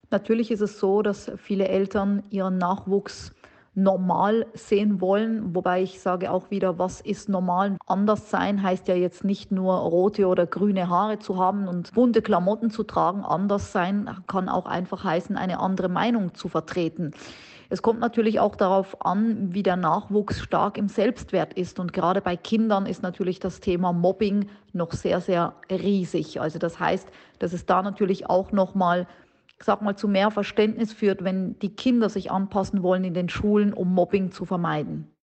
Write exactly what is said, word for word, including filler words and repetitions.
Natürlich ist es so, dass viele Eltern ihren Nachwuchs normal sehen wollen, wobei ich sage auch wieder, was ist normal? Anders sein heißt ja jetzt nicht nur rote oder grüne Haare zu haben und bunte Klamotten zu tragen. Anders sein kann auch einfach heißen, eine andere Meinung zu vertreten. Es kommt natürlich auch darauf an, wie der Nachwuchs stark im Selbstwert ist. Und gerade bei Kindern ist natürlich das Thema Mobbing noch sehr, sehr riesig. Also das heißt, dass es da natürlich auch noch mal, ich sage mal, zu mehr Verständnis führt, wenn die Kinder sich anpassen wollen in den Schulen, um Mobbing zu vermeiden.